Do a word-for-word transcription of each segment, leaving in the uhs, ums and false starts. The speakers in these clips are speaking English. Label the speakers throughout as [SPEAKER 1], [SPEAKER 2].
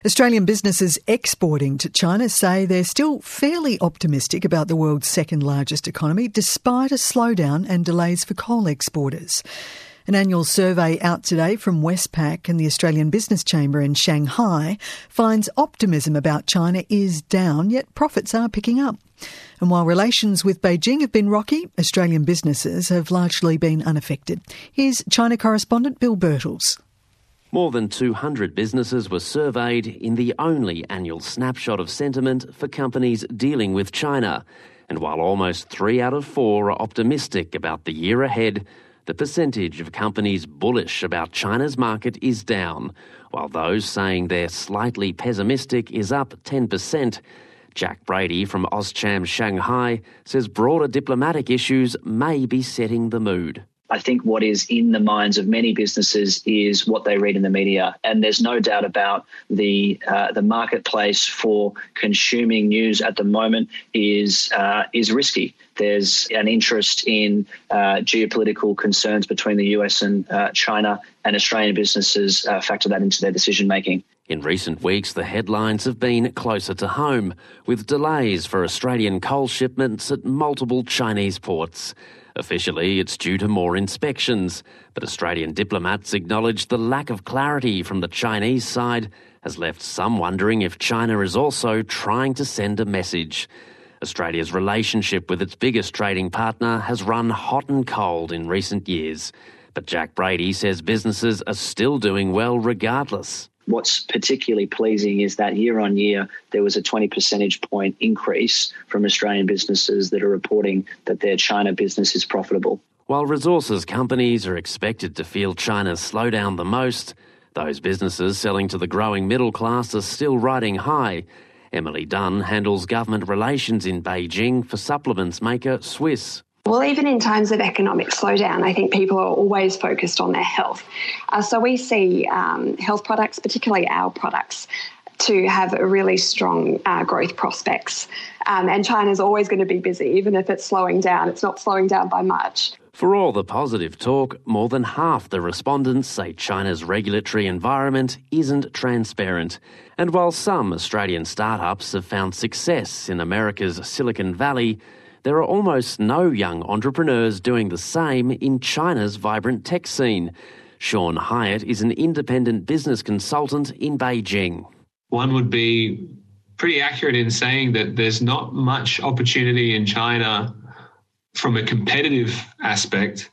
[SPEAKER 1] Australian businesses exporting to China say they're still fairly optimistic about the world's second largest economy, despite a slowdown and delays for coal exporters. An annual survey out today from Westpac and the Australian Business Chamber in Shanghai finds optimism about China is down, yet profits are picking up. And while relations with Beijing have been rocky, Australian businesses have largely been unaffected. Here's China correspondent Bill Birtles.
[SPEAKER 2] More than two hundred businesses were surveyed in the only annual snapshot of sentiment for companies dealing with China. And while almost three out of four are optimistic about the year ahead, the percentage of companies bullish about China's market is down, while those saying they're slightly pessimistic is up ten percent. Jack Brady from Auscham Shanghai says broader diplomatic issues may be setting the mood.
[SPEAKER 3] I think what is in the minds of many businesses is what they read in the media. And there's no doubt about the uh, the marketplace for consuming news at the moment is uh, is risky. There's an interest in uh, geopolitical concerns between the U S and uh, China, and Australian businesses uh, factor that into their decision making.
[SPEAKER 2] In recent weeks, the headlines have been closer to home, with delays for Australian coal shipments at multiple Chinese ports. Officially, it's due to more inspections, but Australian diplomats acknowledge the lack of clarity from the Chinese side has left some wondering if China is also trying to send a message. Australia's relationship with its biggest trading partner has run hot and cold in recent years, but Jack Brady says businesses are still doing well regardless.
[SPEAKER 3] What's particularly pleasing is that year on year, there was a twenty percentage point increase from Australian businesses that are reporting that their China business is profitable.
[SPEAKER 2] While resources companies are expected to feel China's slowdown the most, those businesses selling to the growing middle class are still riding high. Emily Dunn handles government relations in Beijing for supplements maker Swisse.
[SPEAKER 4] Well, even in times of economic slowdown, I think people are always focused on their health. Uh, so we see um, health products, particularly our products, to have a really strong uh, growth prospects. Um, and China's always going to be busy, even if it's slowing down. It's not slowing down by much.
[SPEAKER 2] For all the positive talk, more than half the respondents say China's regulatory environment isn't transparent. And while some Australian startups have found success in America's Silicon Valley, there are almost no young entrepreneurs doing the same in China's vibrant tech scene. Sean Hyatt is an independent business consultant in Beijing.
[SPEAKER 5] One would be pretty accurate in saying that there's not much opportunity in China from a competitive aspect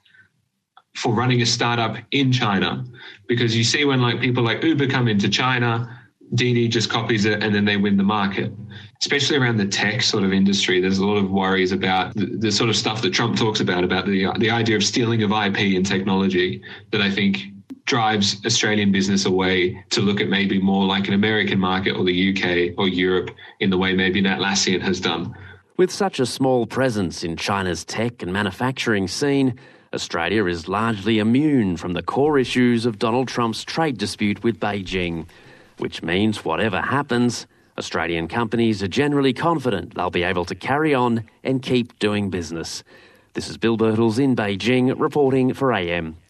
[SPEAKER 5] for running a startup in China, because you see when like people like Uber come into China, Didi just copies it and then they win the market. Especially around the tech sort of industry, there's a lot of worries about the, the sort of stuff that Trump talks about, about the the idea of stealing of I P and technology that I think drives Australian business away to look at maybe more like an American market or the U K or Europe in the way maybe Atlassian has done.
[SPEAKER 2] With such a small presence in China's tech and manufacturing scene, Australia is largely immune from the core issues of Donald Trump's trade dispute with Beijing, which means whatever happens, Australian companies are generally confident they'll be able to carry on and keep doing business. This is Bill Birtles in Beijing, reporting for A M.